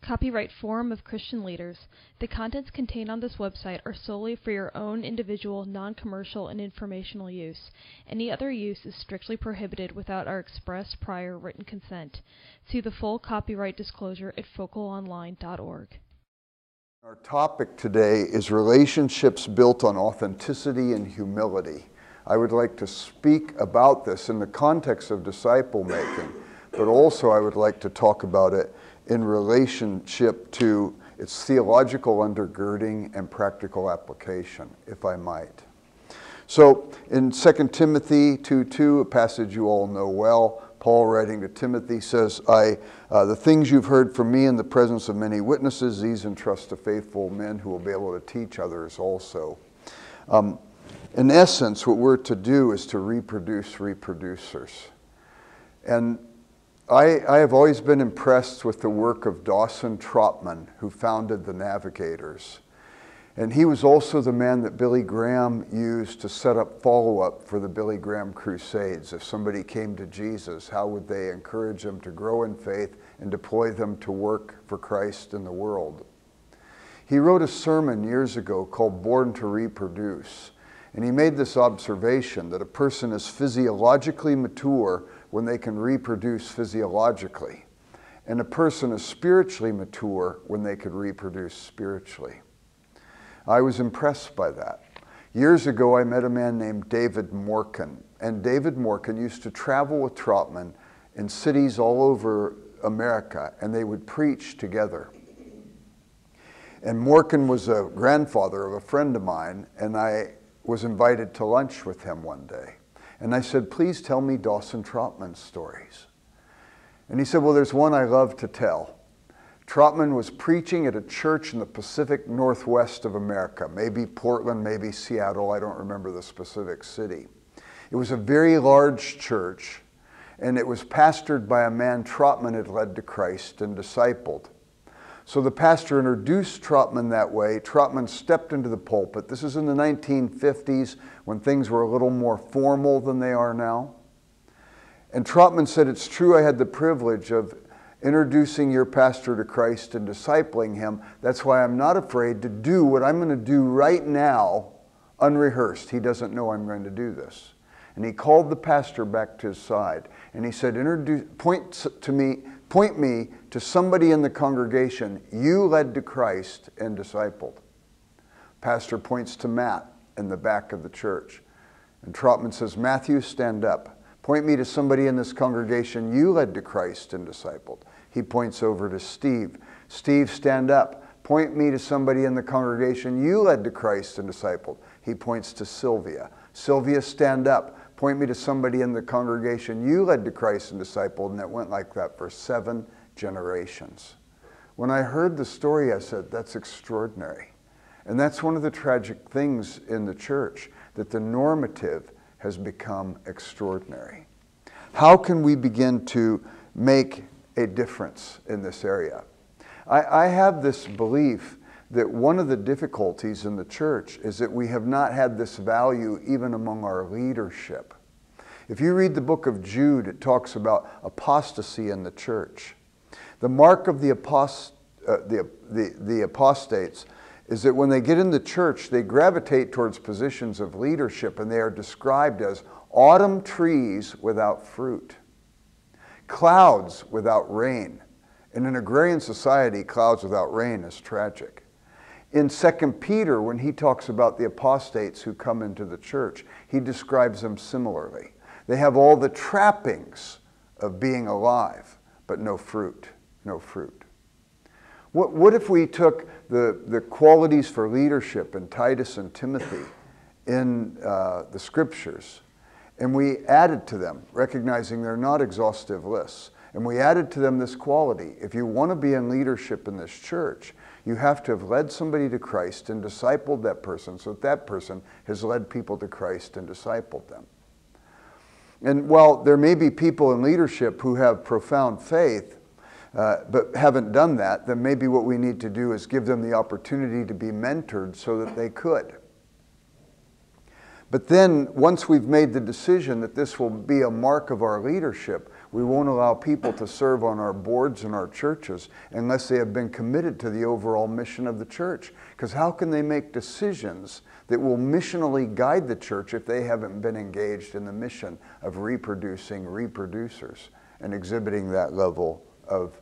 Copyright Forum of Christian Leaders. The contents contained on this website are solely for your own individual, non-commercial, and informational use. Any other use is strictly prohibited without our express prior written consent. See the full copyright disclosure at focalonline.org. Our topic today is relationships built on authenticity and humility. I would like to speak about this in the context of disciple making, but also I would like to talk about it in relationship to its theological undergirding and practical application, if I might. So in 2 Timothy 2:2, a passage you all know well, Paul writing to Timothy says, the things you've heard from me in the presence of many witnesses, these entrust to faithful men who will be able to teach others also. In essence, what we're to do is to reproduce reproducers. And I have always been impressed with the work of Dawson Trotman, who founded the Navigators. And he was also the man that Billy Graham used to set up follow-up for the Billy Graham Crusades. If somebody came to Jesus, how would they encourage them to grow in faith and deploy them to work for Christ in the world? He wrote a sermon years ago called Born to Reproduce. And he made this observation that a person is physiologically mature when they can reproduce physiologically. And a person is spiritually mature when they could reproduce spiritually. I was impressed by that. Years ago, I met a man named David Morken. And David Morken used to travel with Trotman in cities all over America, and they would preach together. And Morken was a grandfather of a friend of mine, and I was invited to lunch with him one day. And I said, please tell me Dawson Trotman's stories. And he said, well, there's one I love to tell. Trotman was preaching at a church in the Pacific Northwest of America, maybe Portland, maybe Seattle, I don't remember the specific city. It was a very large church, and it was pastored by a man Trotman had led to Christ and discipled. So the pastor introduced Trotman that way. Trotman stepped into the pulpit. This is in the 1950s when things were a little more formal than they are now. And Trotman said, it's true I had the privilege of introducing your pastor to Christ and discipling him. That's why I'm not afraid to do what I'm going to do right now, unrehearsed. He doesn't know I'm going to do this. And he called the pastor back to his side. And he said, point me to somebody in the congregation you led to Christ and discipled. Pastor points to Matt in the back of the church. And Trotman says, Matthew, stand up. Point me to somebody in this congregation you led to Christ and discipled. He points over to Steve. Steve, stand up. Point me to somebody in the congregation you led to Christ and discipled. He points to Sylvia. Sylvia, stand up. Point me to somebody in the congregation you led to Christ and discipled. And it went like that for 7 generations. When I heard the story, I said, that's extraordinary. And that's one of the tragic things in the church, that the normative has become extraordinary. How can we begin to make a difference in this area? I have this belief that one of the difficulties in the church is that we have not had this value even among our leadership. If you read the book of Jude, it talks about apostasy in the church. The mark of the apostates is that when they get in the church, they gravitate towards positions of leadership, and they are described as autumn trees without fruit, clouds without rain. In an agrarian society, clouds without rain is tragic. In 2 Peter, when he talks about the apostates who come into the church, he describes them similarly. They have all the trappings of being alive, but no fruit, no fruit. What if we took the qualities for leadership in Titus and Timothy in the scriptures, and we added to them, recognizing they're not exhaustive lists, and we added to them this quality: if you want to be in leadership in this church, you have to have led somebody to Christ and discipled that person, so that person has led people to Christ and discipled them. And while there may be people in leadership who have profound faith, but haven't done that, then maybe what we need to do is give them the opportunity to be mentored so that they could. But then, once we've made the decision that this will be a mark of our leadership, We won't allow people to serve on our boards and our churches unless they have been committed to the overall mission of the church. Because how can they make decisions that will missionally guide the church if they haven't been engaged in the mission of reproducing reproducers and exhibiting that level of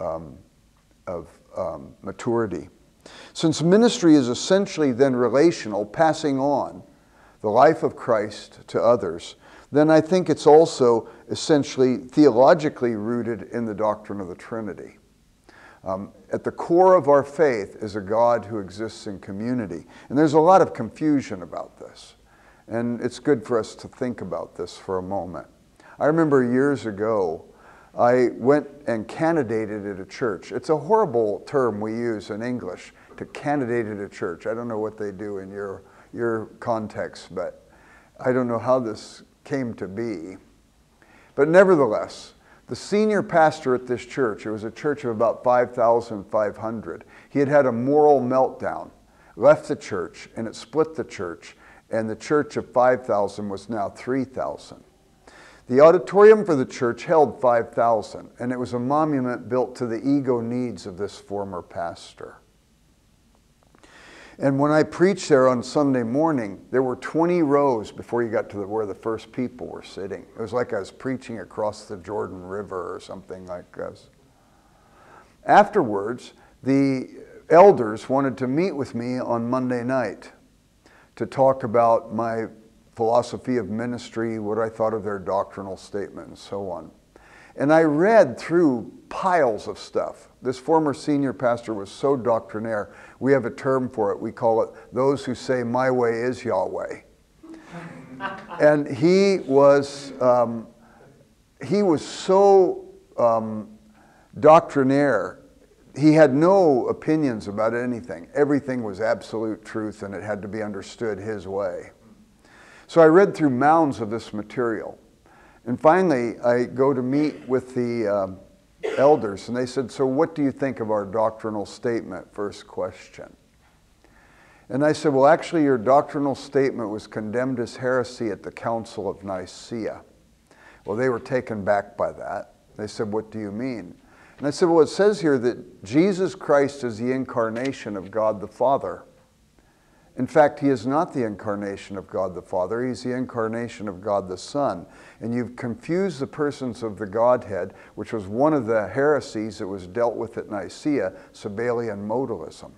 maturity? Since ministry is essentially then relational, passing on the life of Christ to others, then I think it's also essentially theologically rooted in the doctrine of the Trinity. At the core of our faith is a God who exists in community. And there's a lot of confusion about this. And it's good for us to think about this for a moment. I remember years ago, I went and candidated at a church. It's a horrible term we use in English, to candidate at a church. I don't know what they do in your context, but I don't know how this came to be. But nevertheless, the senior pastor at this church, it was a church of about 5,500, he had a moral meltdown, left the church, and it split the church, and the church of 5,000 was now 3,000. The auditorium for the church held 5,000, and it was a monument built to the ego needs of this former pastor. And when I preached there on Sunday morning, there were 20 rows before you got to where the first people were sitting. It was like I was preaching across the Jordan River or something like this. Afterwards, the elders wanted to meet with me on Monday night to talk about my philosophy of ministry, what I thought of their doctrinal statement, and so on. And I read through piles of stuff. This former senior pastor was so doctrinaire. We have a term for it. We call it those who say my way is Yahweh. And he was so doctrinaire. He had no opinions about anything. Everything was absolute truth, and it had to be understood his way. So I read through mounds of this material. And finally, I go to meet with the elders, and they said, so what do you think of our doctrinal statement? First question. And I said, well, actually, your doctrinal statement was condemned as heresy at the Council of Nicaea. Well, they were taken back by that. They said, what do you mean? And I said, well, it says here that Jesus Christ is the incarnation of God the Father. In fact, he is not the incarnation of God the Father. He's the incarnation of God the Son. And you've confused the persons of the Godhead, which was one of the heresies that was dealt with at Nicaea, Sabellian modalism.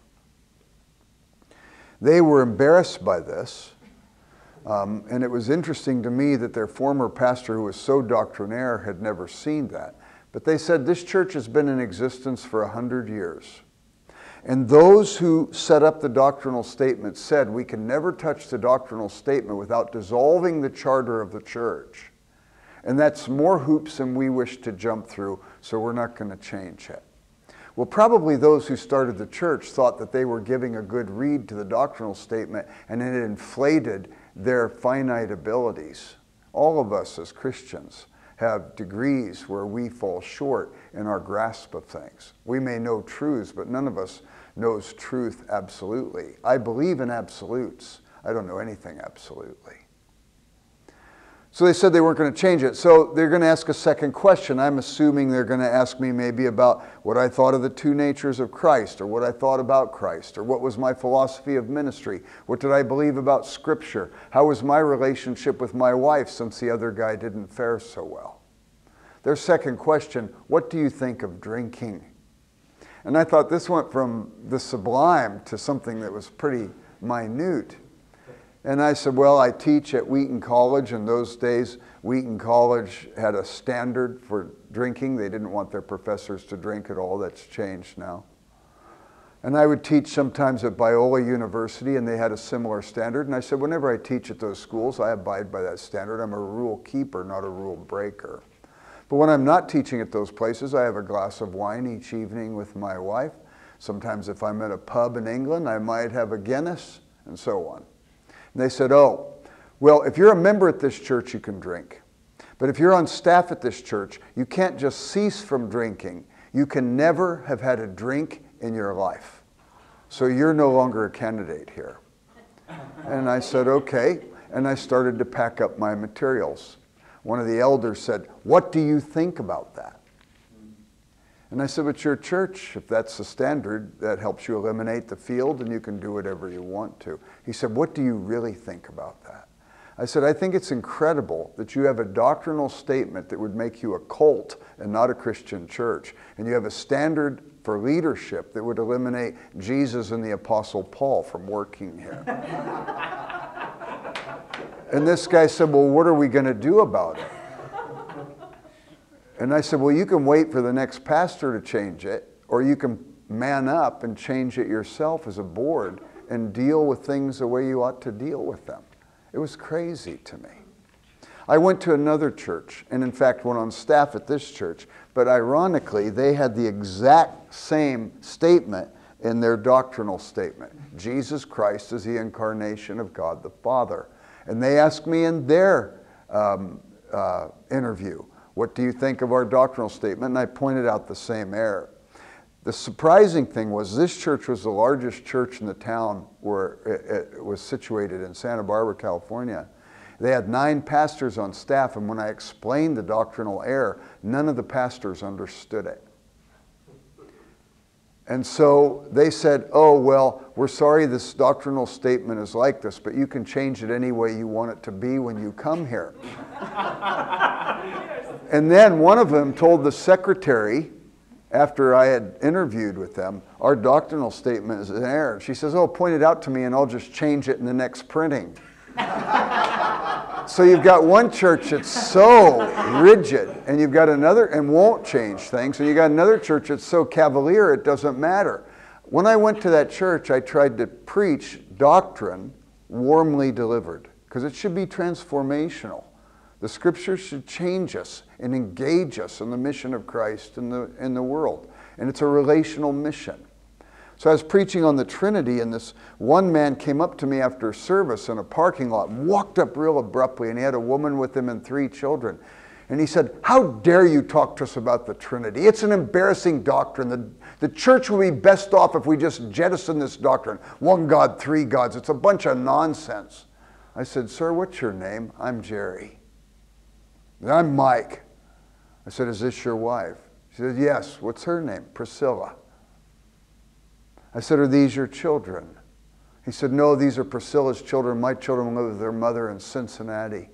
They were embarrassed by this. And it was interesting to me that their former pastor, who was so doctrinaire, had never seen that. But they said, this church has been in existence for 100 years. And those who set up the doctrinal statement said we can never touch the doctrinal statement without dissolving the charter of the church. And that's more hoops than we wish to jump through, so we're not going to change it. Well, probably those who started the church thought that they were giving a good read to the doctrinal statement, and it inflated their finite abilities. All of us as Christians have degrees where we fall short in our grasp of things. We may know truths, but none of us knows truth absolutely. I believe in absolutes. I don't know anything absolutely. So they said they weren't going to change it. So they're going to ask a second question. I'm assuming they're going to ask me maybe about what I thought of the two natures of Christ, or what I thought about Christ, or what was my philosophy of ministry, what did I believe about Scripture, how was my relationship with my wife since the other guy didn't fare so well. Their second question, what do you think of drinking? And I thought this went from the sublime to something that was pretty minute. And I said, well, I teach at Wheaton College. In those days, Wheaton College had a standard for drinking. They didn't want their professors to drink at all. That's changed now. And I would teach sometimes at Biola University, and they had a similar standard. And I said, whenever I teach at those schools, I abide by that standard. I'm a rule keeper, not a rule breaker. But when I'm not teaching at those places, I have a glass of wine each evening with my wife. Sometimes if I'm at a pub in England, I might have a Guinness, and so on. And they said, oh, well, if you're a member at this church, you can drink. But if you're on staff at this church, you can't just cease from drinking. You can never have had a drink in your life. So you're no longer a candidate here. And I said, okay. And I started to pack up my materials. one of the elders said, "What do you think about that?" And I said, "But your church, if that's the standard, that helps you eliminate the field and you can do whatever you want to." He said, "What do you really think about that?" I said, "I think it's incredible that you have a doctrinal statement that would make you a cult and not a Christian church. And you have a standard for leadership that would eliminate Jesus and the Apostle Paul from working here." And this guy said, "Well, what are we going to do about it?" And I said, "Well, you can wait for the next pastor to change it, or you can man up and change it yourself as a board and deal with things the way you ought to deal with them." It was crazy to me. I went to another church, and in fact went on staff at this church, but ironically, they had the exact same statement in their doctrinal statement. Jesus Christ is the incarnation of God the Father. And they asked me in their interview, "What do you think of our doctrinal statement?" And I pointed out the same error. The surprising thing was this church was the largest church in the town where it was situated in Santa Barbara, California. They had 9 pastors on staff, and when I explained the doctrinal error, none of the pastors understood it. And so they said, "Oh, well, we're sorry this doctrinal statement is like this, but you can change it any way you want it to be when you come here." And then one of them told the secretary, after I had interviewed with them, "Our doctrinal statement is an error." She says, "Oh, point it out to me and I'll just change it in the next printing." So you've got one church that's so rigid, and you've got another, and won't change things, and you got another church that's so cavalier it doesn't matter. When I went to that church, I tried to preach doctrine warmly delivered, because it should be transformational. The Scriptures should change us and engage us in the mission of Christ in the world. And it's a relational mission. So I was preaching on the Trinity, and this one man came up to me after service in a parking lot and walked up real abruptly, and he had a woman with him and 3 children. And he said, "How dare you talk to us about the Trinity? It's an embarrassing doctrine. The church will be best off if we just jettison this doctrine. 1 God, 3 gods. It's a bunch of nonsense." I said, "Sir, what's your name?" "I'm Jerry." "I'm Mike." I said, "Is this your wife?" She said, "Yes." "What's her name?" "Priscilla." I said, "Are these your children?" He said, "No, these are Priscilla's children. My children live with their mother in Cincinnati."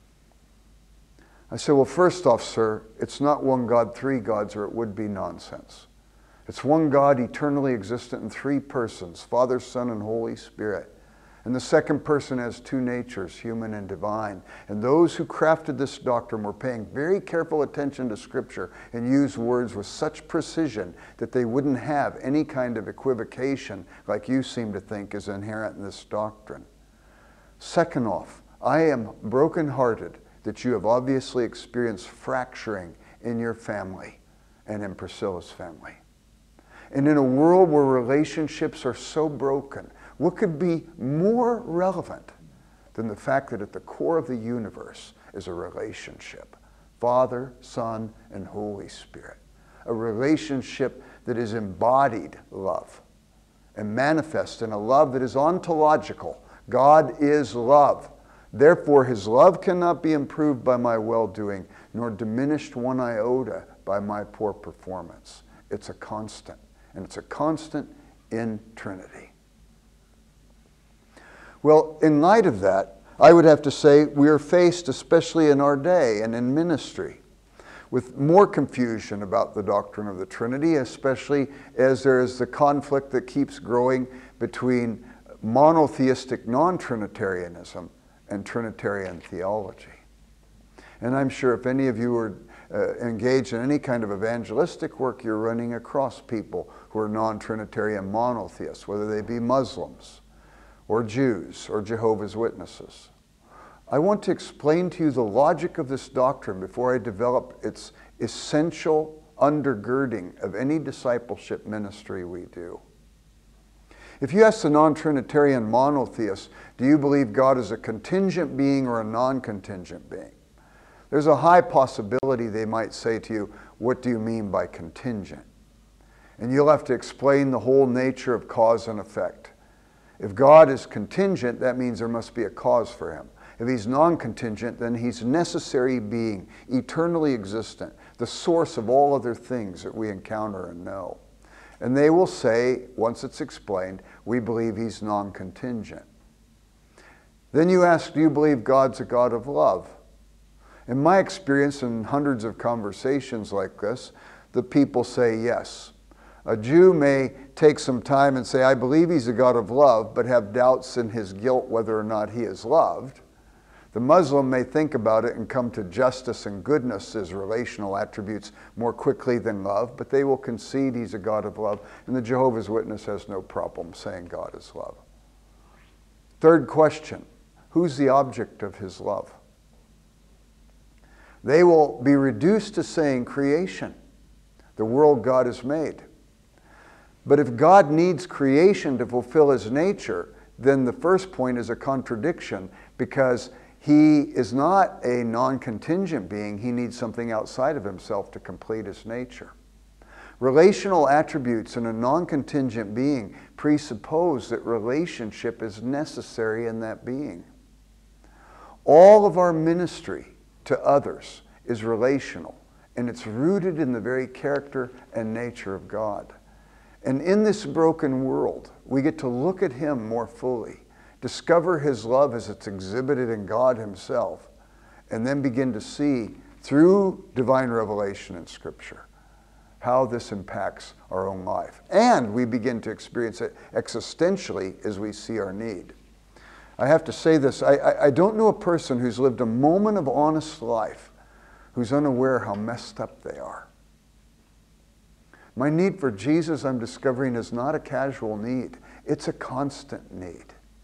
I said, "Well, first off, sir, it's not 1 God, 3 gods, or it would be nonsense. It's 1 God, eternally existent in 3 persons, Father, Son, and Holy Spirit. And the second person has 2 natures, human and divine. And those who crafted this doctrine were paying very careful attention to Scripture and used words with such precision that they wouldn't have any kind of equivocation like you seem to think is inherent in this doctrine. Second off, I am brokenhearted that you have obviously experienced fracturing in your family and in Priscilla's family. And in a world where relationships are so broken, what could be more relevant than the fact that at the core of the universe is a relationship? Father, Son, and Holy Spirit. A relationship that is embodied love and manifest in a love that is ontological. God is love. Therefore, His love cannot be improved by my well-doing, nor diminished 1 iota by my poor performance. It's a constant, and it's a constant in Trinity. Well, in light of that, I would have to say we are faced, especially in our day and in ministry, with more confusion about the doctrine of the Trinity, especially as there is the conflict that keeps growing between monotheistic non-Trinitarianism and Trinitarian theology. And I'm sure if any of you are engaged in any kind of evangelistic work, you're running across people who are non-Trinitarian monotheists, whether they be Muslims or Jews or Jehovah's Witnesses. I want to explain to you the logic of this doctrine before I develop its essential undergirding of any discipleship ministry we do. If you ask the non-Trinitarian monotheist, do you believe God is a contingent being or a non-contingent being? There's a high possibility they might say to you, "What do you mean by contingent?" And you'll have to explain the whole nature of cause and effect. If God is contingent, that means there must be a cause for Him. If he's non-contingent, then he's necessary being, eternally existent, the source of all other things that we encounter and know. And they will say, once it's explained, we believe he's non-contingent. Then you ask, do you believe God's a God of love? In my experience in hundreds of conversations like this, the people say yes. A Jew may take some time and say, I believe he's a God of love, but have doubts in his guilt whether or not he is loved. The Muslim may think about it and come to justice and goodness as relational attributes more quickly than love, but they will concede he's a God of love, and the Jehovah's Witness has no problem saying God is love. Third question, who's the object of his love? They will be reduced to saying creation, the world God has made. But if God needs creation to fulfill his nature, then the first point is a contradiction, because he is not a non-contingent being. He needs something outside of himself to complete his nature. Relational attributes in a non-contingent being presuppose that relationship is necessary in that being. All of our ministry to others is relational, and it's rooted in the very character and nature of God. And in this broken world, we get to look at him more fully, discover his love as it's exhibited in God himself, and then begin to see through divine revelation in Scripture how this impacts our own life. And we begin to experience it existentially as we see our need. I have to say this, I don't know a person who's lived a moment of honest life who's unaware how messed up they are. My need for Jesus, I'm discovering, is not a casual need. It's a constant need.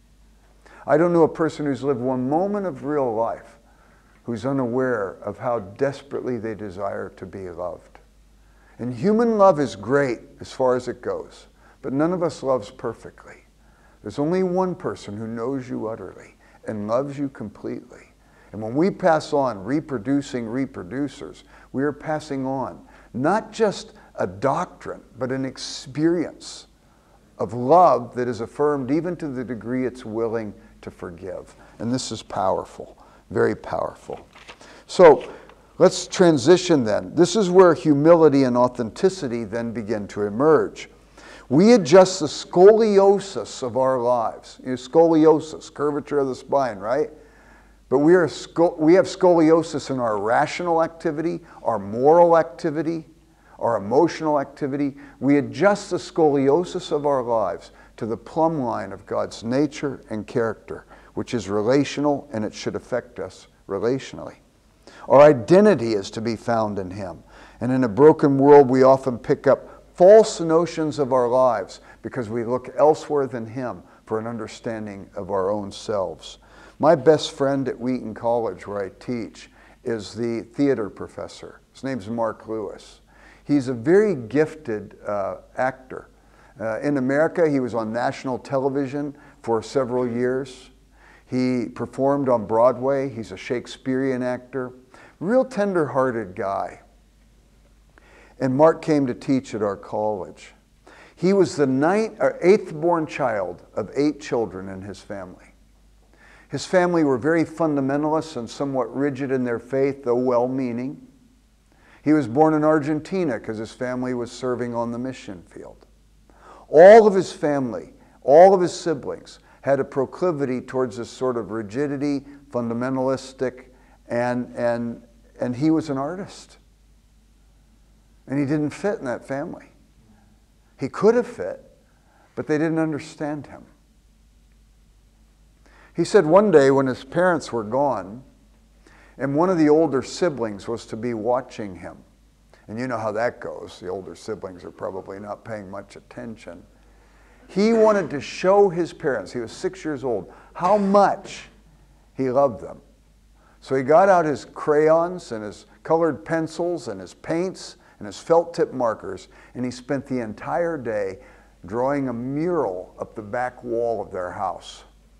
I don't know a person who's lived one moment of real life who's unaware of how desperately they desire to be loved. And human love is great as far as it goes, but none of us loves perfectly. There's only one person who knows you utterly and loves you completely. And when we pass on reproducing reproducers, we are passing on not just a doctrine, but an experience of love that is affirmed even to the degree it's willing to forgive. And this is powerful, very powerful. So let's transition then. This is where humility and authenticity then begin to emerge. We adjust the scoliosis of our lives. You know, scoliosis, curvature of the spine, right? But we have scoliosis in our rational activity, our moral activity, our emotional activity. We adjust the scoliosis of our lives to the plumb line of God's nature and character, which is relational, and it should affect us relationally. Our identity is to be found in him. And in a broken world, we often pick up false notions of our lives because we look elsewhere than him for an understanding of our own selves. My best friend at Wheaton College, where I teach, is the theater professor. His name's Mark Lewis. He's a very gifted actor. In America, he was on national television for several years. He performed on Broadway. He's a Shakespearean actor. Real tender-hearted guy. And Mark came to teach at our college. He was the eighth born child of 8 children in his family. His family were very fundamentalist and somewhat rigid in their faith, though well-meaning. He was born in Argentina because his family was serving on the mission field. All of his family, all of his siblings, had a proclivity towards this sort of rigidity, fundamentalistic, and he was an artist. And he didn't fit in that family. He could have fit, but they didn't understand him. He said one day when his parents were gone, and one of the older siblings was to be watching him. And you know how that goes. The older siblings are probably not paying much attention. He wanted to show his parents, he was 6 years old, how much he loved them. So he got out his crayons and his colored pencils and his paints and his felt tip markers, and he spent the entire day drawing a mural up the back wall of their house.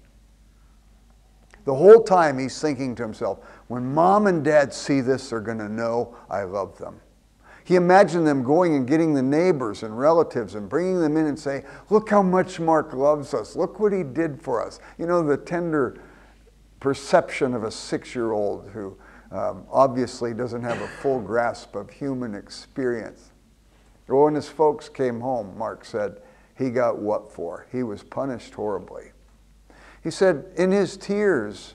The whole time he's thinking to himself, when mom and dad see this, they're going to know I love them. He imagined them going and getting the neighbors and relatives and bringing them in and saying, look how much Mark loves us. Look what he did for us. You know, the tender perception of a 6-year-old who obviously doesn't have a full grasp of human experience. Well, when his folks came home, Mark said, he got what for? He was punished horribly. He said in his tears,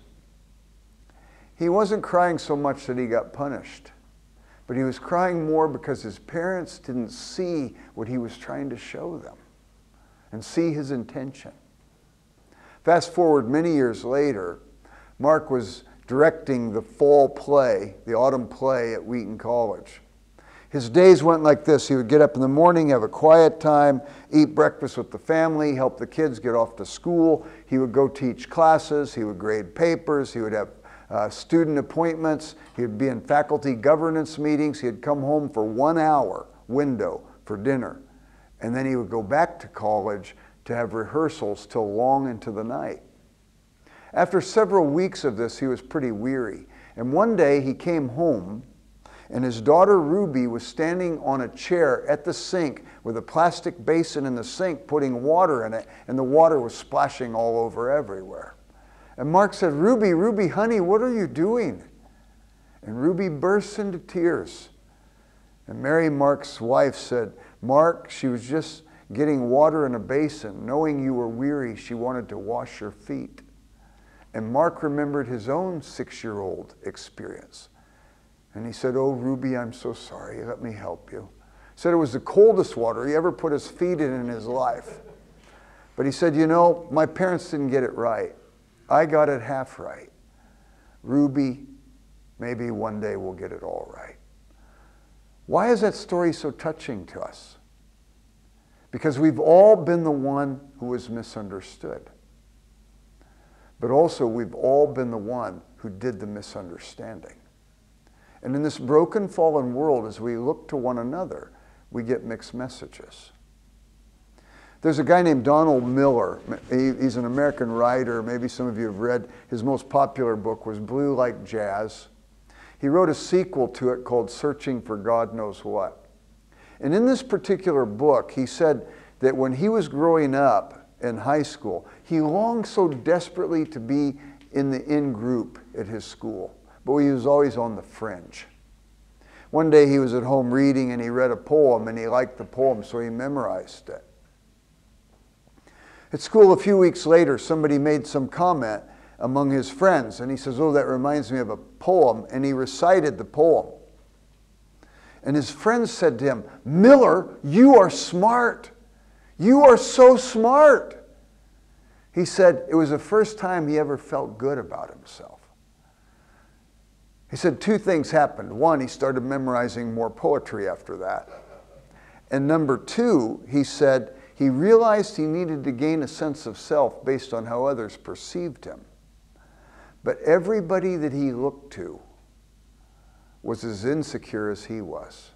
he wasn't crying so much that he got punished, but he was crying more because his parents didn't see what he was trying to show them and see his intention. Fast forward many years later, Mark was directing the fall play, the autumn play at Wheaton College. His days went like this. He would get up in the morning, have a quiet time, eat breakfast with the family, help the kids get off to school. He would go teach classes. He would grade papers. He would have student appointments. He would be in faculty governance meetings. He'd come home for 1 hour window for dinner. And then he would go back to college to have rehearsals till long into the night. After several weeks of this, he was pretty weary. And one day he came home, and his daughter Ruby was standing on a chair at the sink with a plastic basin in the sink putting water in it, and the water was splashing all over everywhere. And Mark said, "Ruby, Ruby, honey, what are you doing?" And Ruby burst into tears. And Mary, Mark's wife, said, "Mark, she was just getting water in a basin. Knowing you were weary, she wanted to wash your feet." And Mark remembered his own 6-year-old experience. And he said, "Oh, Ruby, I'm so sorry. Let me help you." He said it was the coldest water he ever put his feet in his life. But he said, "You know, my parents didn't get it right. I got it half right. Ruby, maybe one day we'll get it all right." Why is that story so touching to us? Because we've all been the one who was misunderstood. But also we've all been the one who did the misunderstanding. And in this broken, fallen world, as we look to one another, we get mixed messages. There's a guy named Donald Miller. He's an American writer. Maybe some of you have read his most popular book was Blue Like Jazz. He wrote a sequel to it called Searching for God Knows What. And in this particular book, he said that when he was growing up in high school, he longed so desperately to be in the in-group at his school, but he was always on the fringe. One day he was at home reading and he read a poem and he liked the poem, so he memorized it. At school a few weeks later, somebody made some comment among his friends and he says, "Oh, that reminds me of a poem," and he recited the poem. And his friends said to him, "Miller, you are smart. You are so smart." He said it was the first time he ever felt good about himself. He said 2 things happened. 1, he started memorizing more poetry after that. And number 2, he said he realized he needed to gain a sense of self based on how others perceived him. But everybody that he looked to was as insecure as he was.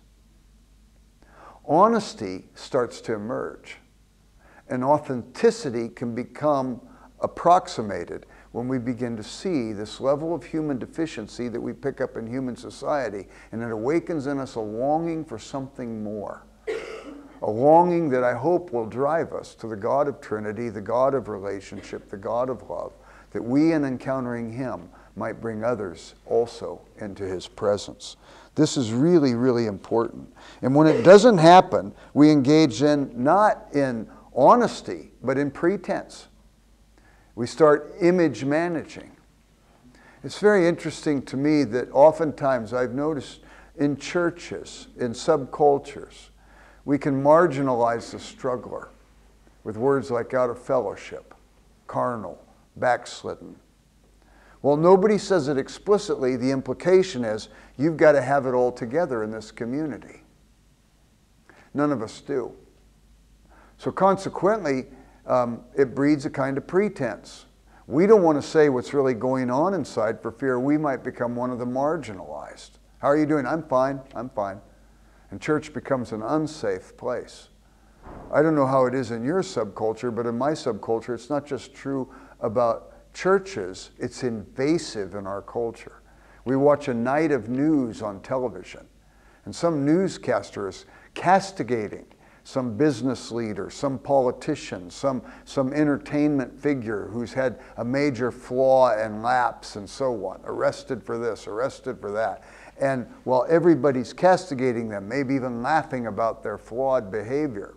Honesty starts to emerge, and authenticity can become approximated when we begin to see this level of human deficiency that we pick up in human society, and it awakens in us a longing for something more. A longing that I hope will drive us to the God of Trinity, the God of relationship, the God of love, that we, in encountering Him, might bring others also into His presence. This is really, really important. And when it doesn't happen, we engage in, not in honesty, but in pretense. We start image managing. It's very interesting to me that oftentimes I've noticed in churches, in subcultures, we can marginalize the struggler with words like out of fellowship, carnal, backslidden. Well, nobody says it explicitly. The implication is you've got to have it all together in this community. None of us do. So consequently, it breeds a kind of pretense. We don't want to say what's really going on inside for fear we might become one of the marginalized. How are you doing? I'm fine. I'm fine. And church becomes an unsafe place. I don't know how it is in your subculture, but in my subculture, it's not just true about churches, it's invasive in our culture. We watch a night of news on television, and some newscaster is castigating some business leader, some politician, some entertainment figure who's had a major flaw and lapse and so on, arrested for this, arrested for that. And while everybody's castigating them, maybe even laughing about their flawed behavior,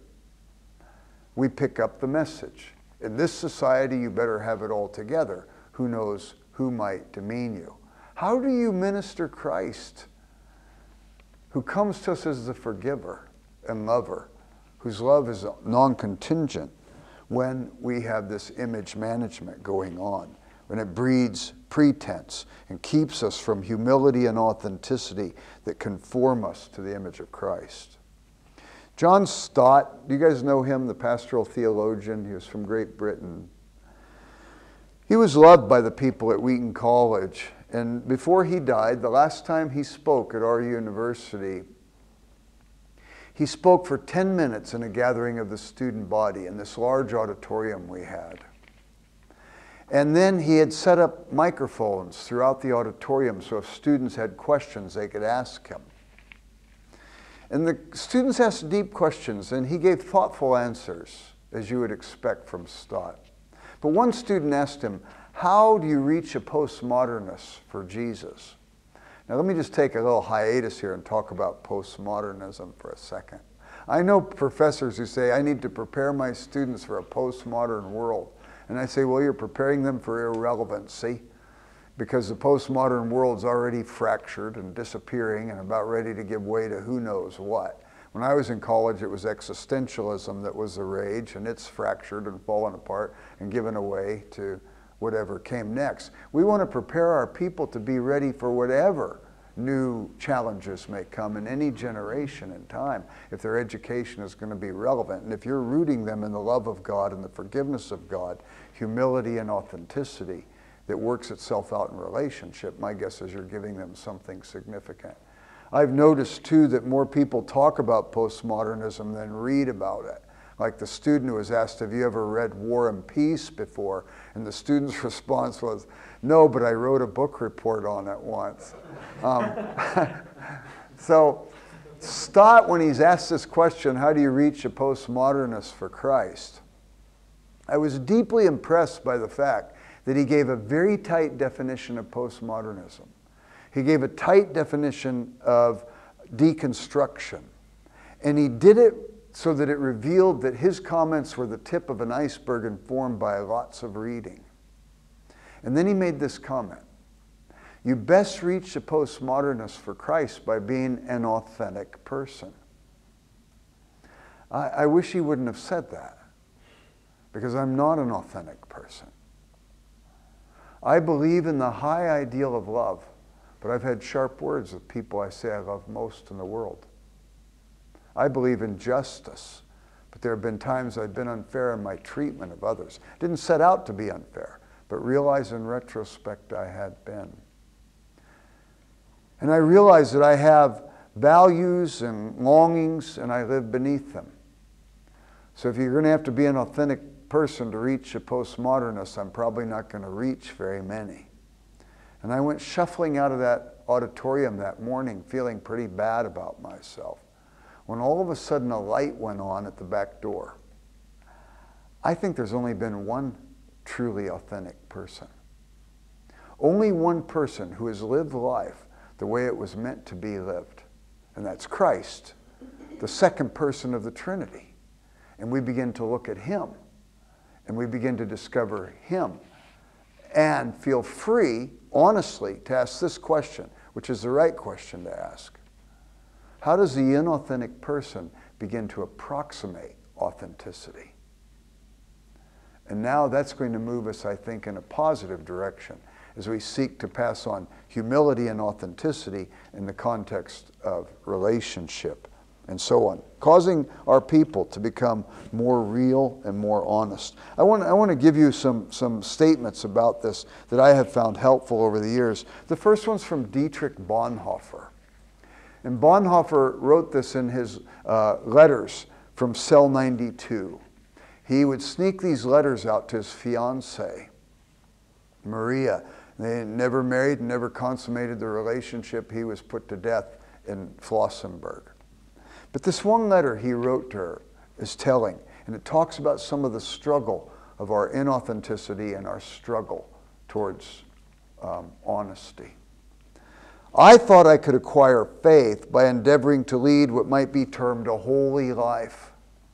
we pick up the message. In this society, you better have it all together. Who knows who might demean you? How do you minister Christ, who comes to us as the forgiver and lover, whose love is non-contingent, when we have this image management going on, when it breeds pretense and keeps us from humility and authenticity that conform us to the image of Christ? John Stott, do you guys know him, the pastoral theologian? He was from Great Britain. He was loved by the people at Wheaton College. And before he died, the last time he spoke at our university, he spoke for 10 minutes in a gathering of the student body in this large auditorium we had. And then he had set up microphones throughout the auditorium so if students had questions, they could ask him. And the students asked deep questions, and he gave thoughtful answers, as you would expect from Stott. But one student asked him, how do you reach a postmodernist for Jesus? Now let me just take a little hiatus here and talk about postmodernism for a second. I know professors who say, I need to prepare my students for a postmodern world. And I say, well, you're preparing them for irrelevancy, because the postmodern world's already fractured and disappearing and about ready to give way to who knows what. When I was in college, it was existentialism that was the rage, and it's fractured and fallen apart and given away to whatever came next. We want to prepare our people to be ready for whatever new challenges may come in any generation and time, if their education is going to be relevant. And if you're rooting them in the love of God and the forgiveness of God, humility and authenticity that works itself out in relationship, my guess is you're giving them something significant. I've noticed too that more people talk about postmodernism than read about it. Like the student who was asked, have you ever read War and Peace before? And the student's response was, no, but I wrote a book report on it once. So Stott, when he's asked this question, how do you reach a postmodernist for Christ? I was deeply impressed by the fact that he gave a very tight definition of postmodernism. He gave a tight definition of deconstruction. And he did it so that it revealed that his comments were the tip of an iceberg informed by lots of reading. And then he made this comment: you best reach the postmodernist for Christ by being an authentic person. I wish he wouldn't have said that, because I'm not an authentic person. I believe in the high ideal of love, but I've had sharp words with people I say I love most in the world. I believe in justice, but there have been times I've been unfair in my treatment of others. Didn't set out to be unfair, but realize in retrospect I had been. And I realize that I have values and longings, and I live beneath them. So if you're going to have to be an authentic person to reach a postmodernist, I'm probably not going to reach very many. And I went shuffling out of that auditorium that morning feeling pretty bad about myself, when all of a sudden a light went on at the back door. I think there's only been one truly authentic person. Only one person who has lived life the way it was meant to be lived. And that's Christ, the second person of the Trinity. And we begin to look at him, and we begin to discover him, and feel free, honestly, to ask this question, which is the right question to ask. How does the inauthentic person begin to approximate authenticity? And now that's going to move us, I think, in a positive direction as we seek to pass on humility and authenticity in the context of relationship and so on, causing our people to become more real and more honest. I want to give you some statements about this that I have found helpful over the years. The first one's from Dietrich Bonhoeffer. And Bonhoeffer wrote this in his letters from Cell 92. He would sneak these letters out to his fiancée, Maria. They never married, never consummated the relationship. He was put to death in Flossenburg. But this one letter he wrote to her is telling. And it talks about some of the struggle of our inauthenticity and our struggle towards honesty. I thought I could acquire faith by endeavoring to lead what might be termed a holy life.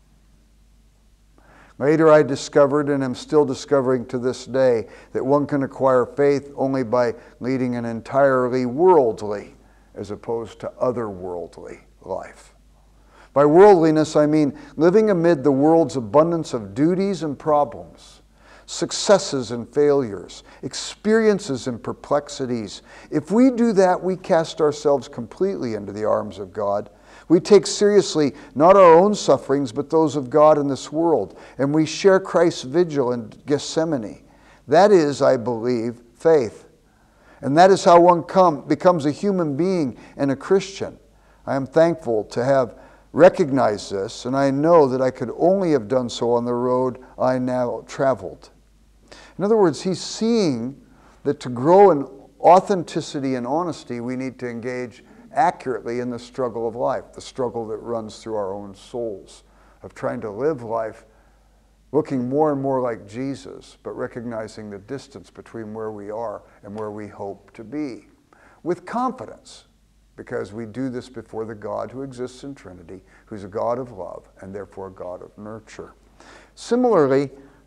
Later I discovered, and am still discovering to this day, that one can acquire faith only by leading an entirely worldly as opposed to otherworldly life. By worldliness I mean living amid the world's abundance of duties and problems, successes and failures, experiences and perplexities. If we do that, we cast ourselves completely into the arms of God. We take seriously not our own sufferings, but those of God in this world, and we share Christ's vigil in Gethsemane. That is, I believe, faith. And that is how one becomes a human being and a Christian. I am thankful to have recognized this, and I know that I could only have done so on the road I now traveled. In other words, he's seeing that to grow in authenticity and honesty, we need to engage accurately in the struggle of life, the struggle that runs through our own souls, of trying to live life looking more and more like Jesus, but recognizing the distance between where we are and where we hope to be. With confidence, because we do this before the God who exists in Trinity, who's a God of love and therefore a God of nurture. Similarly,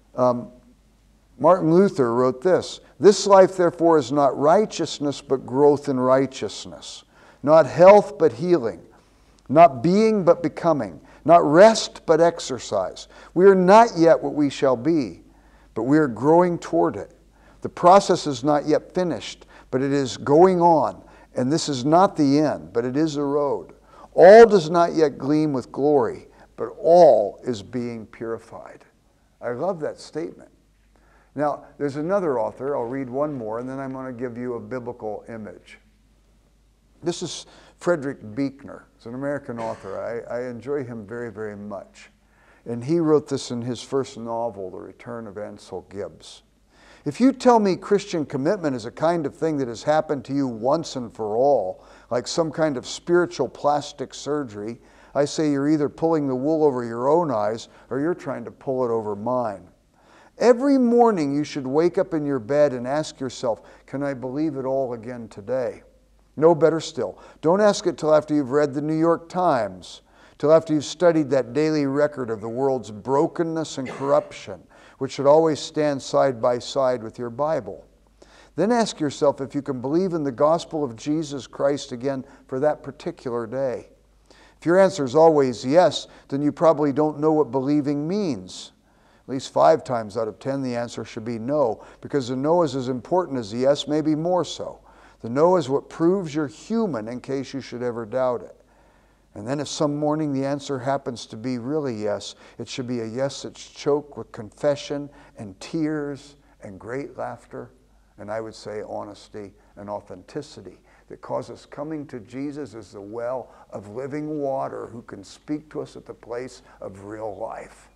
Martin Luther wrote this: "This life, therefore, is not righteousness, but growth in righteousness. Not health, but healing. Not being, but becoming. Not rest, but exercise. We are not yet what we shall be, but we are growing toward it. The process is not yet finished, but it is going on. And this is not the end, but it is the road. All does not yet gleam with glory, but all is being purified." I love that statement. Now, there's another author. I'll read one more, and then I'm going to give you a biblical image. This is Frederick Buechner. He's an American author. I enjoy him very, very much. And he wrote this in his first novel, The Return of Ansel Gibbs. "If you tell me Christian commitment is a kind of thing that has happened to you once and for all, like some kind of spiritual plastic surgery, I say you're either pulling the wool over your own eyes or you're trying to pull it over mine. Every morning you should wake up in your bed and ask yourself, can I believe it all again today? No, better still, don't ask it till after you've read the New York Times, till after you've studied that daily record of the world's brokenness and corruption, which should always stand side by side with your Bible. Then ask yourself if you can believe in the gospel of Jesus Christ again for that particular day. If your answer is always yes, then you probably don't know what believing means. At least 5 times out of 10, the answer should be no, because the no is as important as the yes, maybe more so. The no is what proves you're human in case you should ever doubt it. And then if some morning the answer happens to be really yes, it should be a yes that's choked with confession and tears and great laughter, and I would say honesty and authenticity, that causes coming to Jesus as the well of living water who can speak to us at the place of real life.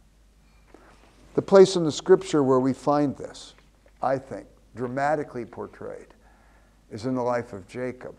The place in the scripture where we find this, I think, dramatically portrayed, is in the life of Jacob.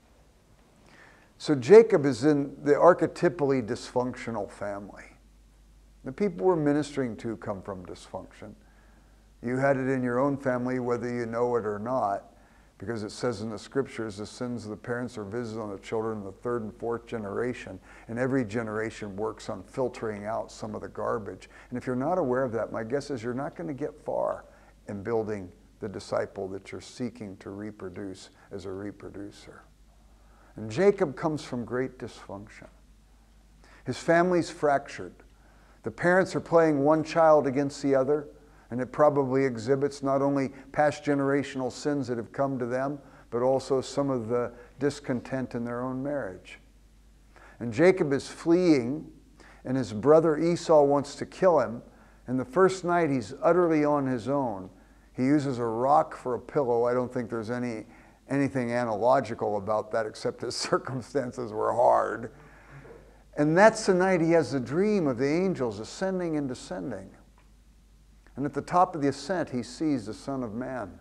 So Jacob is in the archetypally dysfunctional family. The people we're ministering to come from dysfunction. You had it in your own family whether you know it or not, because it says in the scriptures the sins of the parents are visited on the children in the 3rd and 4th generation, and every generation works on filtering out some of the garbage. And if you're not aware of that, my guess is you're not going to get far in building the disciple that you're seeking to reproduce as a reproducer. And Jacob comes from great dysfunction. His family's fractured. The parents are playing one child against the other, and it probably exhibits not only past generational sins that have come to them, but also some of the discontent in their own marriage. And Jacob is fleeing, and his brother Esau wants to kill him, and the first night he's utterly on his own. He uses a rock for a pillow. I don't think there's anything analogical about that, except his circumstances were hard. And that's the night he has the dream of the angels ascending and descending. And at the top of the ascent, he sees the Son of Man.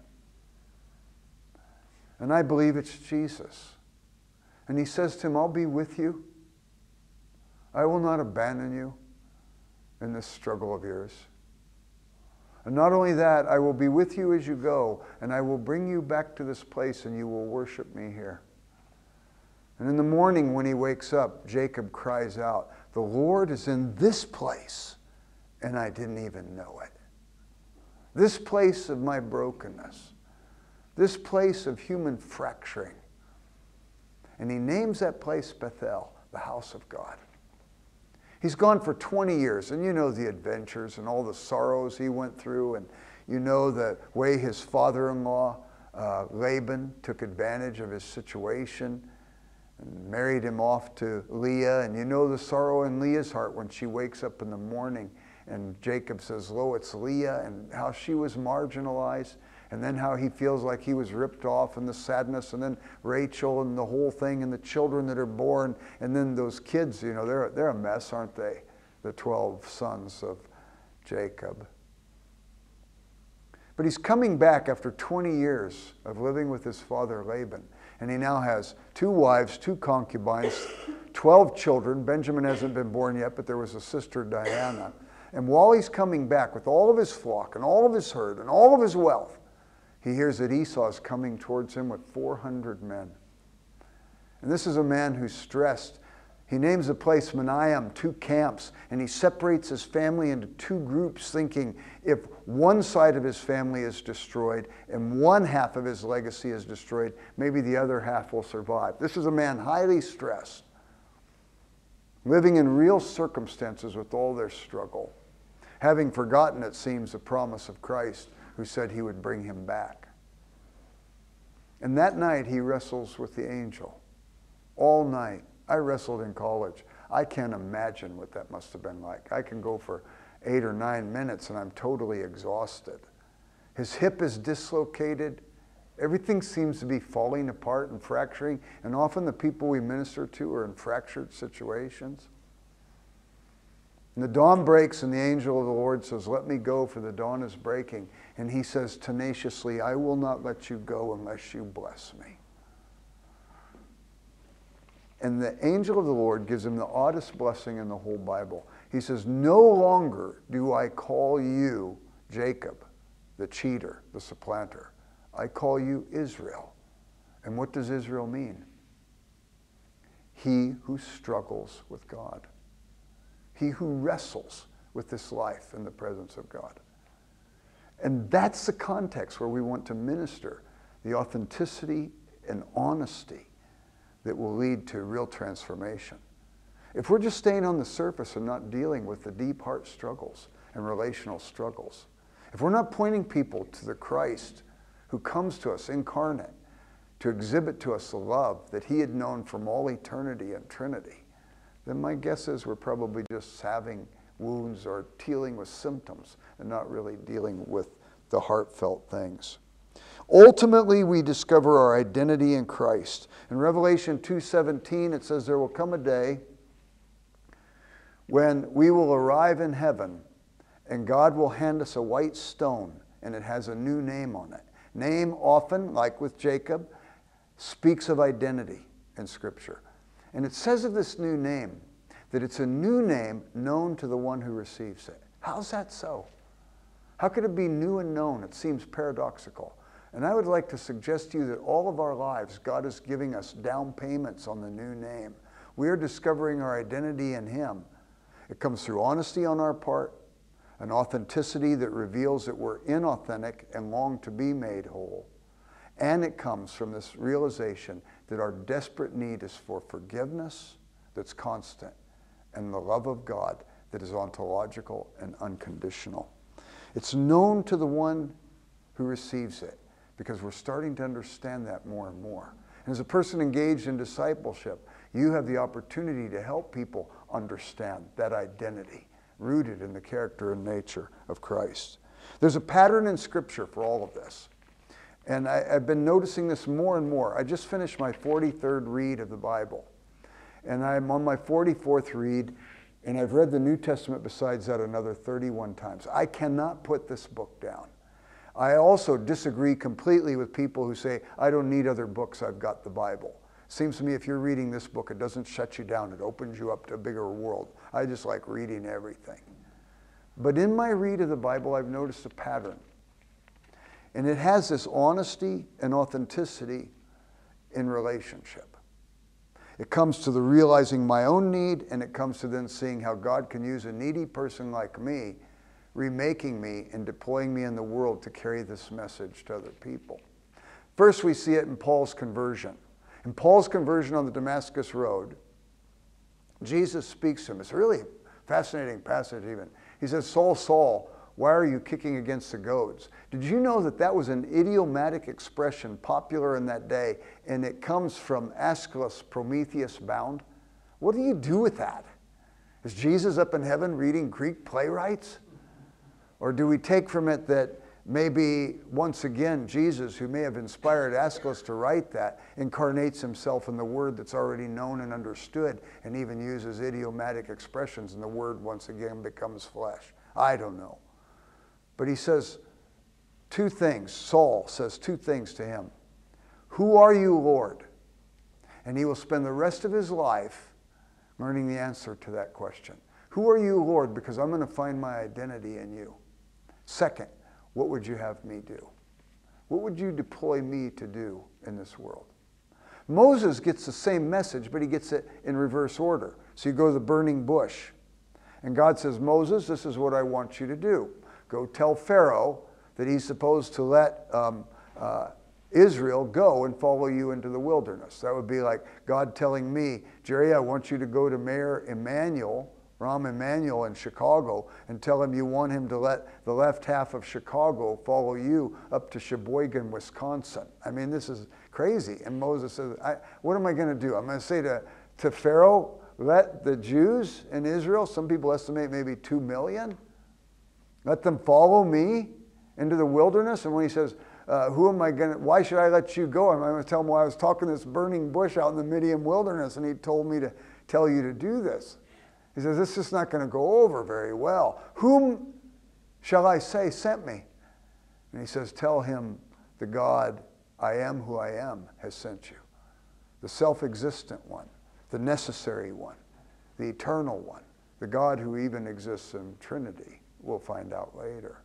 And I believe it's Jesus. And he says to him, I'll be with you. I will not abandon you. in this struggle of yours. And not only that, I will be with you as you go, and I will bring you back to this place, and you will worship me here. And in the morning when he wakes up, Jacob cries out, the Lord is in this place, and I didn't even know it. This place of my brokenness, this place of human fracturing. And he names that place Bethel, the house of God. He's gone for 20 years, and you know the adventures and all the sorrows he went through, and you know the way his father-in-law, Laban, took advantage of his situation and married him off to Leah, and you know the sorrow in Leah's heart when she wakes up in the morning and Jacob says, lo, it's Leah, and how she was marginalized, and then how he feels like he was ripped off, and the sadness, and then Rachel and the whole thing, and the children that are born, and then those kids, you know, they're a mess, aren't they? The 12 sons of Jacob. But he's coming back after 20 years of living with his father Laban, and he now has 2 wives, 2 concubines, 12 children. Benjamin hasn't been born yet, but there was a sister, Diana. And while he's coming back with all of his flock and all of his herd and all of his wealth, he hears that Esau is coming towards him with 400 men. And this is a man who's stressed. He names the place Manaim, 2 camps, and he separates his family into 2 groups, thinking if one side of his family is destroyed and one half of his legacy is destroyed, maybe the other half will survive. This is a man highly stressed, living in real circumstances with all their struggle, having forgotten, it seems, the promise of Christ who said he would bring him back. And that night he wrestles with the angel. All night. I wrestled in college. I can't imagine what that must have been like. I can go for 8 or 9 minutes and I'm totally exhausted. His hip is dislocated. Everything seems to be falling apart and fracturing, and often the people we minister to are in fractured situations. And the dawn breaks and the angel of the Lord says, let me go, for the dawn is breaking. And he says tenaciously, I will not let you go unless you bless me. And the angel of the Lord gives him the oddest blessing in the whole Bible. He says, no longer do I call you Jacob, the cheater, the supplanter. I call you Israel. And what does Israel mean? He who struggles with God. He who wrestles with this life in the presence of God. And that's the context where we want to minister the authenticity and honesty that will lead to real transformation. If we're just staying on the surface and not dealing with the deep heart struggles and relational struggles, if we're not pointing people to the Christ who comes to us incarnate to exhibit to us the love that he had known from all eternity and Trinity, then my guess is we're probably just having wounds or dealing with symptoms and not really dealing with the heartfelt things. Ultimately, we discover our identity in Christ. In Revelation 2:17, it says there will come a day when we will arrive in heaven and God will hand us a white stone and it has a new name on it. Name often, like with Jacob, speaks of identity in Scripture. And it says of this new name that it's a new name known to the one who receives it. How's that so? How could it be new and known? It seems paradoxical. And I would like to suggest to you that all of our lives, God is giving us down payments on the new name. We are discovering our identity in him. It comes through honesty on our part, an authenticity that reveals that we're inauthentic and long to be made whole. And it comes from this realization that our desperate need is for forgiveness that's constant and the love of God that is ontological and unconditional. It's known to the one who receives it because we're starting to understand that more and more. And as a person engaged in discipleship, you have the opportunity to help people understand that identity rooted in the character and nature of Christ. There's a pattern in Scripture for all of this. And I've been noticing this more and more. I just finished my 43rd read of the Bible. And I'm on my 44th read, and I've read the New Testament besides that another 31 times. I cannot put this book down. I also disagree completely with people who say, I don't need other books, I've got the Bible. Seems to me if you're reading this book, it doesn't shut you down, it opens you up to a bigger world. I just like reading everything. But in my read of the Bible, I've noticed a pattern. And it has this honesty and authenticity in relationship. It comes to the realizing my own need, and it comes to then seeing how God can use a needy person like me, remaking me and deploying me in the world to carry this message to other people. First, we see it in Paul's conversion. In Paul's conversion on the Damascus Road, Jesus speaks to him. It's a really fascinating passage even. He says, Saul, Saul, why are you kicking against the goads? Did you know that that was an idiomatic expression popular in that day, and it comes from Aeschylus' Prometheus Bound? What do you do with that? Is Jesus up in heaven reading Greek playwrights? Or do we take from it that maybe once again Jesus, who may have inspired Aeschylus to write that, incarnates himself in the word that's already known and understood, and even uses idiomatic expressions, and the word once again becomes flesh? I don't know. But he says two things. Saul says two things to him. Who are you, Lord? And he will spend the rest of his life learning the answer to that question. Who are you, Lord? Because I'm going to find my identity in you. Second, what would you have me do? What would you deploy me to do in this world? Moses gets the same message, but he gets it in reverse order. So you go to the burning bush, and God says, Moses, this is what I want you to do. Go tell Pharaoh that he's supposed to let Israel go and follow you into the wilderness. That would be like God telling me, Jerry, I want you to go to Mayor Emanuel, Rahm Emanuel in Chicago, and tell him you want him to let the left half of Chicago follow you up to Sheboygan, Wisconsin. I mean, this is crazy. And Moses says, what am I going to do? I'm going to say to Pharaoh, let the Jews in Israel, some people estimate maybe 2 million, let them follow me into the wilderness. And when he says, why should I let you go? I'm going to tell him, well, I was talking to this burning bush out in the Midian wilderness, and he told me to tell you to do this. He says, this is not going to go over very well. Whom shall I say sent me? And he says, tell him the God, I am who I am, has sent you. The self-existent one, the necessary one, the eternal one, the God who even exists in Trinity. We'll find out later.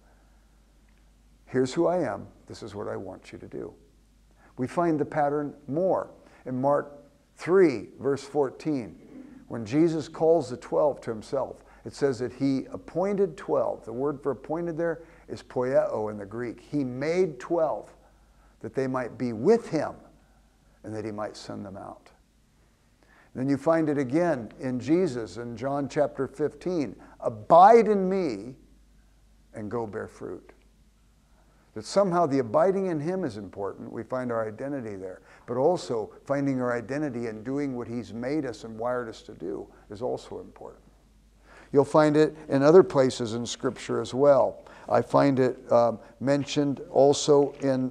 Here's who I am. This is what I want you to do. We find the pattern more in Mark 3, verse 14. When Jesus calls the 12 to himself, it says that he appointed 12. The word for appointed there is poieo in the Greek. He made 12 that they might be with him and that he might send them out. Then you find it again in Jesus in John chapter 15. Abide in me and go bear fruit. That somehow the abiding in him is important. We find our identity there. But also finding our identity and doing what he's made us and wired us to do is also important. You'll find it in other places in Scripture as well. I find it mentioned also in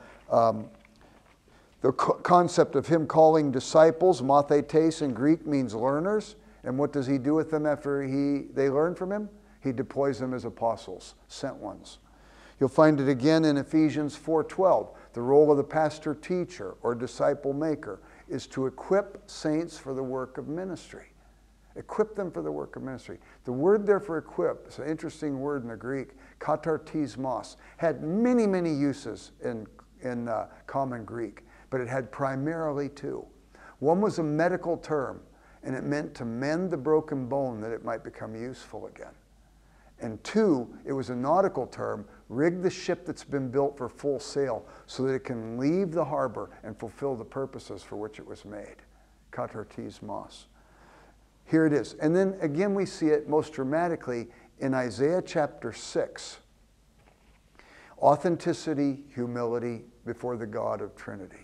the concept of him calling disciples. Mathetes in Greek means learners. And what does he do with them after they learn from him? He deploys them as apostles, sent ones. You'll find it again in Ephesians 4:12. The role of the pastor teacher or disciple maker is to equip saints for the work of ministry. Equip them for the work of ministry. The word there for equip is an interesting word in the Greek, katartismos. Had many, many uses in common Greek, but it had primarily two. One was a medical term, and it meant to mend the broken bone that it might become useful again. And two, it was a nautical term, rig the ship that's been built for full sail so that it can leave the harbor and fulfill the purposes for which it was made. Katartismos. Here it is. And then again we see it most dramatically in Isaiah chapter 6. Authenticity, humility before the God of Trinity.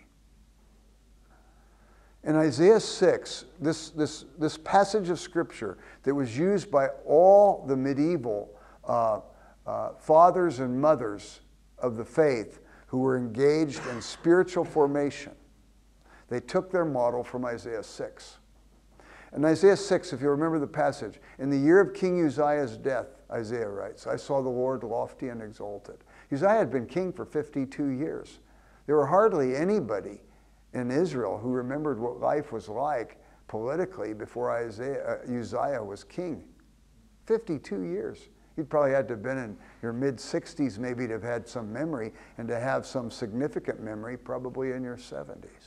In Isaiah 6, this passage of Scripture that was used by all the medieval fathers and mothers of the faith who were engaged in spiritual formation, they took their model from Isaiah 6. In Isaiah 6, if you remember the passage, in the year of King Uzziah's death, Isaiah writes, I saw the Lord lofty and exalted. Uzziah had been king for 52 years. There were hardly anybody in Israel who remembered what life was like politically before Uzziah was king. 52 years. You'd probably had to have been in your mid-60s maybe to have had some memory, and to have some significant memory probably in your 70s.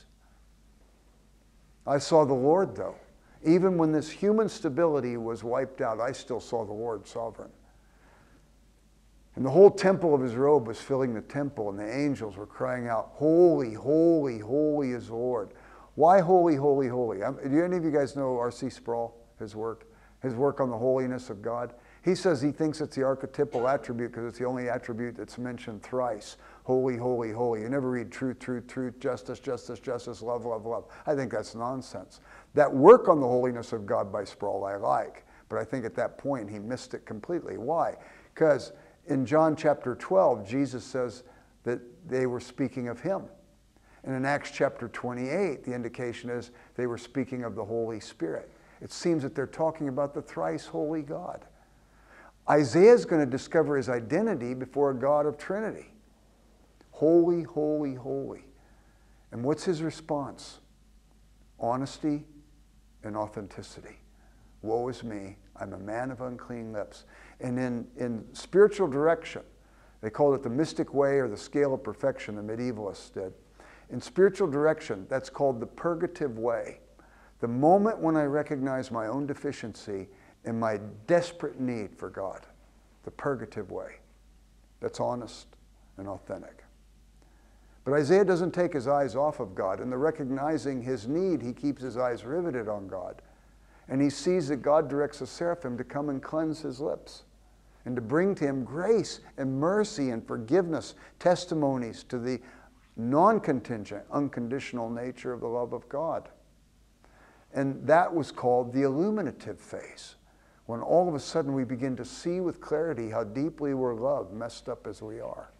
I saw the Lord, though. Even when this human stability was wiped out, I still saw the Lord sovereign. And the whole temple of his robe was filling the temple, and the angels were crying out, "Holy, holy, holy is the Lord." Why holy, holy, holy? Do any of you guys know R.C. Sproul, his work on the holiness of God? He says he thinks it's the archetypal attribute because it's the only attribute that's mentioned thrice. Holy, holy, holy. You never read truth, truth, truth, justice, justice, justice, love, love, love. I think that's nonsense. That work on the holiness of God by Sproul I like, but I think at that point he missed it completely. Why? Because in John chapter 12, Jesus says that they were speaking of him. And in Acts chapter 28, the indication is they were speaking of the Holy Spirit. It seems that they're talking about the thrice holy God. Isaiah is going to discover his identity before a God of Trinity. Holy, holy, holy. And what's his response? Honesty and authenticity. Woe is me, I'm a man of unclean lips. And in spiritual direction, they called it the mystic way or the scale of perfection, the medievalists did. In spiritual direction, that's called the purgative way. The moment when I recognize my own deficiency and my desperate need for God. The purgative way. That's honest and authentic. But Isaiah doesn't take his eyes off of God. In the recognizing his need, he keeps his eyes riveted on God. And he sees that God directs the seraphim to come and cleanse his lips and to bring to him grace and mercy and forgiveness, testimonies to the non-contingent, unconditional nature of the love of God. And that was called the illuminative phase, when all of a sudden we begin to see with clarity how deeply we're loved, messed up as we are.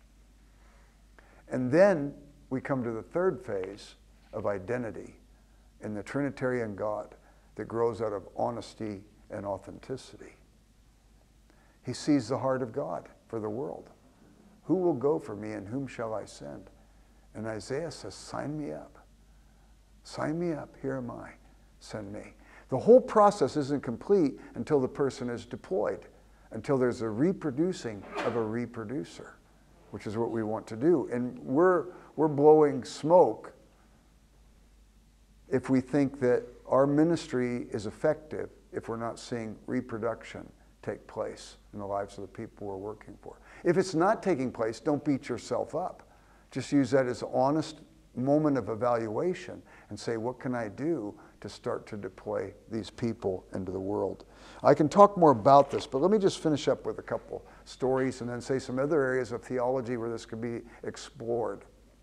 And then we come to the third phase of identity in the Trinitarian God that grows out of honesty and authenticity. He sees the heart of God for the world. Who will go for me and whom shall I send? And Isaiah says, sign me up. Sign me up. Here am I. Send me. The whole process isn't complete until the person is deployed, until there's a reproducing of a reproducer, which is what we want to do. And we're blowing smoke if we think that our ministry is effective if we're not seeing reproduction take place in the lives of the people we're working for. If it's not taking place, don't beat yourself up. Just use that as an honest moment of evaluation and say, what can I do to start to deploy these people into the world? I can talk more about this, but let me just finish up with a couple stories and then say some other areas of theology where this could be explored.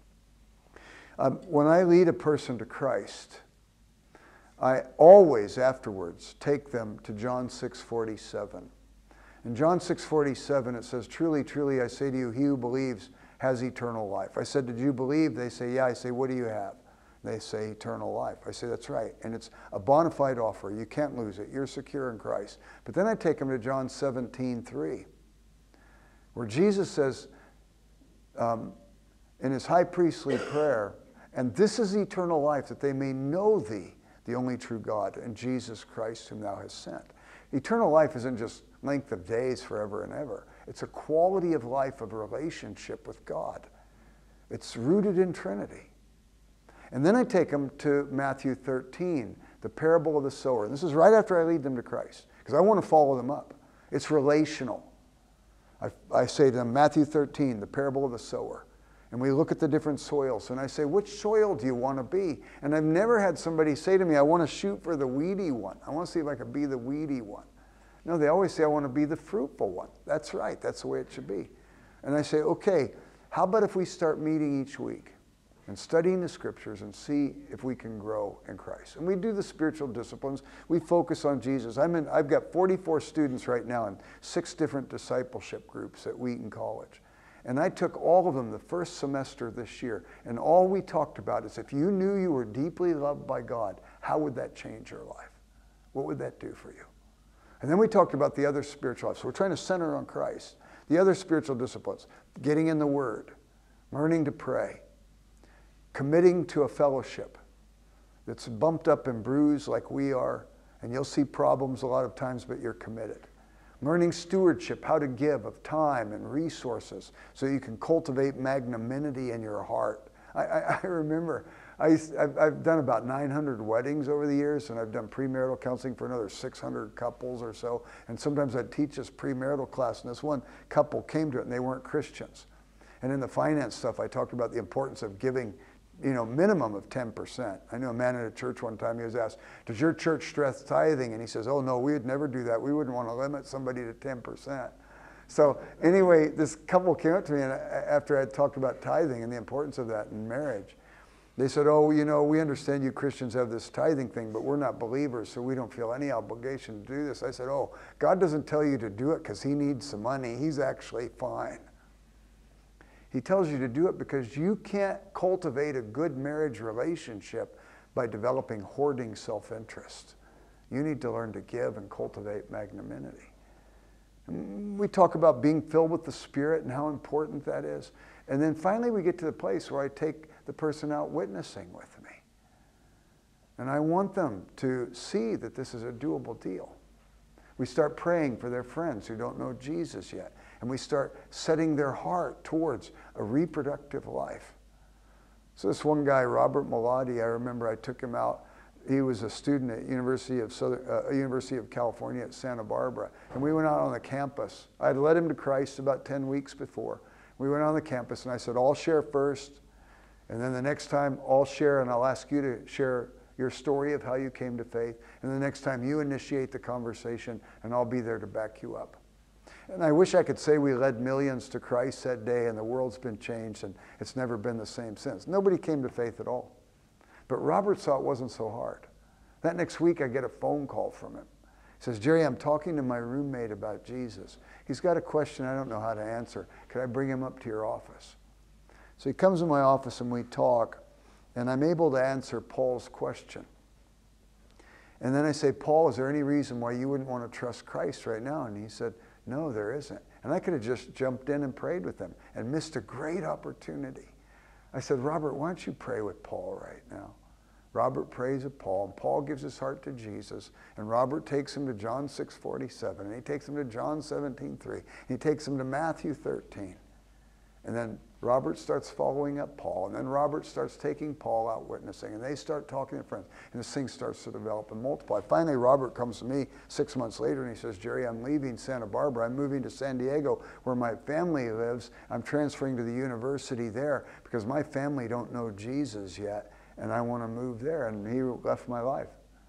When I lead a person to Christ, I always afterwards take them to John 6:47. In John 6:47 it says, truly, truly, I say to you, he who believes has eternal life. I said, did you believe? They say, yeah. I say, what do you have? They say, eternal life. I say, that's right. And it's a bona fide offer. You can't lose it. You're secure in Christ. But then I take them to John 17:3, where Jesus says in his high priestly prayer, and this is eternal life, that they may know thee, the only true God, and Jesus Christ whom thou hast sent. Eternal life isn't just length of days forever and ever. It's a quality of life of relationship with God. It's rooted in Trinity. And then I take them to Matthew 13, the parable of the sower. And this is right after I lead them to Christ, because I want to follow them up. It's relational. I say to them, Matthew 13, the parable of the sower. And we look at the different soils, and I say, which soil do you want to be? And I've never had somebody say to me, I want to shoot for the weedy one. I want to see if I could be the weedy one. No, they always say, I want to be the fruitful one. That's right. That's the way it should be. And I say, okay, how about if we start meeting each week and studying the scriptures and see if we can grow in Christ? And we do the spiritual disciplines. We focus on Jesus. I've got 44 students right now in 6 different discipleship groups at Wheaton College. And I took all of them the first semester this year. And all we talked about is if you knew you were deeply loved by God, how would that change your life? What would that do for you? And then we talked about the other spiritual life. So we're trying to center on Christ. The other spiritual disciplines, getting in the Word, learning to pray, committing to a fellowship that's bumped up and bruised like we are, and you'll see problems a lot of times, but you're committed. Learning stewardship, how to give of time and resources so you can cultivate magnanimity in your heart. I remember I've done about 900 weddings over the years, and I've done premarital counseling for another 600 couples or so. And sometimes I'd teach this premarital class, and this one couple came to it, and they weren't Christians. And in the finance stuff, I talked about the importance of giving, minimum of 10%. I knew a man at a church one time, he was asked, does your church stress tithing? And he says, oh no, we would never do that. We wouldn't want to limit somebody to 10%. So anyway, this couple came up to me and after I had talked about tithing and the importance of that in marriage. They said, oh, we understand you Christians have this tithing thing, but we're not believers, so we don't feel any obligation to do this. I said, oh, God doesn't tell you to do it because he needs some money. He's actually fine. He tells you to do it because you can't cultivate a good marriage relationship by developing hoarding self-interest. You need to learn to give and cultivate magnanimity. And we talk about being filled with the Spirit and how important that is. And then finally we get to the place where I take the person out witnessing with me. And I want them to see that this is a doable deal. We start praying for their friends who don't know Jesus yet. And we start setting their heart towards a reproductive life. So this one guy, Robert Malati, I remember I took him out. He was a student at University of California at Santa Barbara. And we went out on the campus. I had led him to Christ about 10 weeks before. We went on the campus and I said, I'll share first. And then the next time I'll share and I'll ask you to share your story of how you came to faith. And the next time you initiate the conversation and I'll be there to back you up. And I wish I could say we led millions to Christ that day and the world's been changed and it's never been the same since. Nobody came to faith at all. But Robert saw it wasn't so hard. That next week I get a phone call from him. He says, Jerry, I'm talking to my roommate about Jesus. He's got a question I don't know how to answer. Could I bring him up to your office? So he comes to my office and we talk, and I'm able to answer Paul's question. And then I say, Paul, is there any reason why you wouldn't want to trust Christ right now? And he said, no, there isn't. And I could have just jumped in and prayed with him and missed a great opportunity. I said, Robert, why don't you pray with Paul right now? Robert prays with Paul, and Paul gives his heart to Jesus, and Robert takes him to John 6:47, and he takes him to John 17:3, and he takes him to Matthew 13. And then Robert starts following up Paul, and then Robert starts taking Paul out witnessing, and they start talking to friends, and this thing starts to develop and multiply. Finally, Robert comes to me 6 months later, and he says, Jerry, I'm leaving Santa Barbara. I'm moving to San Diego, where my family lives. I'm transferring to the university there because my family don't know Jesus yet, and I want to move there. And he left my life.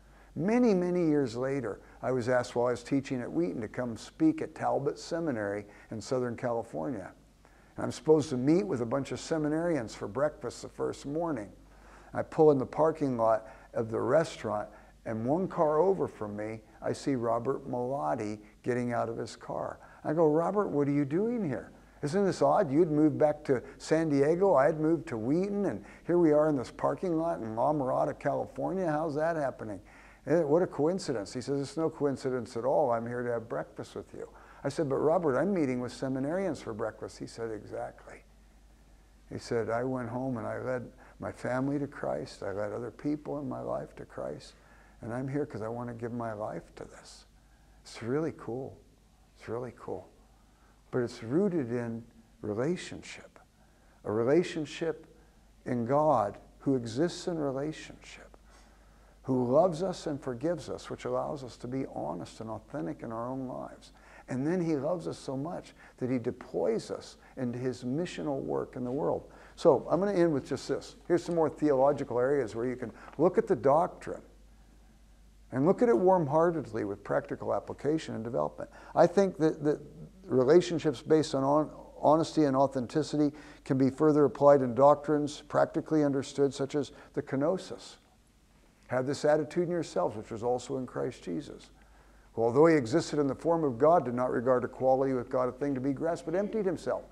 Many, many years later, I was asked while I was teaching at Wheaton to come speak at Talbot Seminary in Southern California. And I'm supposed to meet with a bunch of seminarians for breakfast the first morning. I pull in the parking lot of the restaurant, and one car over from me, I see Robert Malati getting out of his car. I go, Robert, what are you doing here? Isn't this odd? You'd moved back to San Diego, I had moved to Wheaton, and here we are in this parking lot in La Mirada, California. How's that happening? What a coincidence. He says, it's no coincidence at all. I'm here to have breakfast with you. I said, but Robert, I'm meeting with seminarians for breakfast. He said, exactly. He said, I went home and I led my family to Christ. I led other people in my life to Christ. And I'm here because I want to give my life to this. It's really cool. It's really cool. But it's rooted in relationship. A relationship in God who exists in relationship, who loves us and forgives us, which allows us to be honest and authentic in our own lives. And then he loves us so much that he deploys us into his missional work in the world. So I'm going to end with just this. Here's some more theological areas where you can look at the doctrine and look at it warm-heartedly with practical application and development. I think that relationships based on honesty and authenticity can be further applied in doctrines practically understood, such as the kenosis. Have this attitude in yourselves, which was also in Christ Jesus, who, although he existed in the form of God, did not regard equality with God a thing to be grasped, but emptied himself.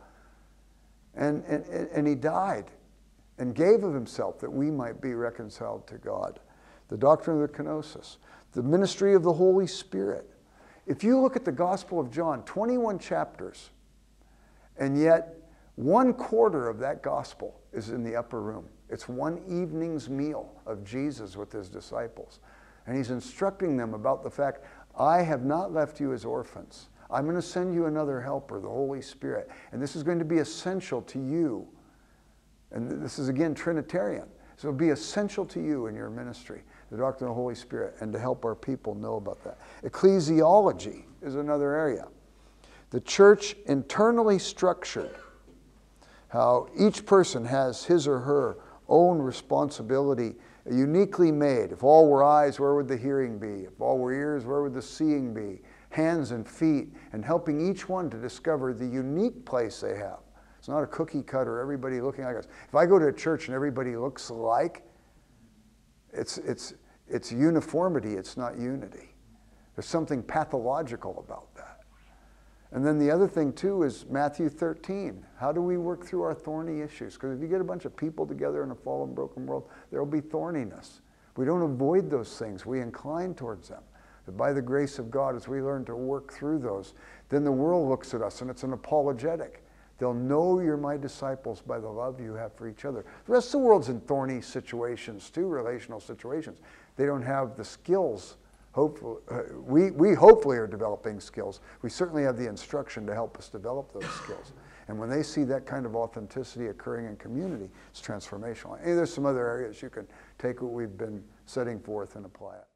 And he died and gave of himself that we might be reconciled to God. The doctrine of the kenosis. The ministry of the Holy Spirit. If you look at the Gospel of John, 21 chapters, and yet 1/4 of that gospel is in the upper room. It's one evening's meal of Jesus with his disciples. And he's instructing them about the fact, I have not left you as orphans. I'm going to send you another helper, the Holy Spirit. And this is going to be essential to you. And this is, again, Trinitarian. So it'll be essential to you in your ministry, the doctrine of the Holy Spirit, and to help our people know about that. Ecclesiology is another area. The church internally structured, how each person has his or her own responsibility, uniquely made. If all were eyes, where would the hearing be? If all were ears, where would the seeing be? Hands and feet, and helping each one to discover the unique place they have. It's not a cookie cutter, everybody looking like us. If I go to a church and everybody looks alike, it's uniformity, it's not unity. There's something pathological about that. And then the other thing too is Matthew 13. How do we work through our thorny issues? Because if you get a bunch of people together in a fallen, broken world, there will be thorniness. We don't avoid those things, we incline towards them. But by the grace of God, as we learn to work through those, then the world looks at us and it's an apologetic. They'll know you're my disciples by the love you have for each other. The rest of the world's in thorny situations too, relational situations. They don't have the skills. Hopefully, we hopefully are developing skills. We certainly have the instruction to help us develop those skills. And when they see that kind of authenticity occurring in community, it's transformational. And there's some other areas you can take what we've been setting forth and apply it.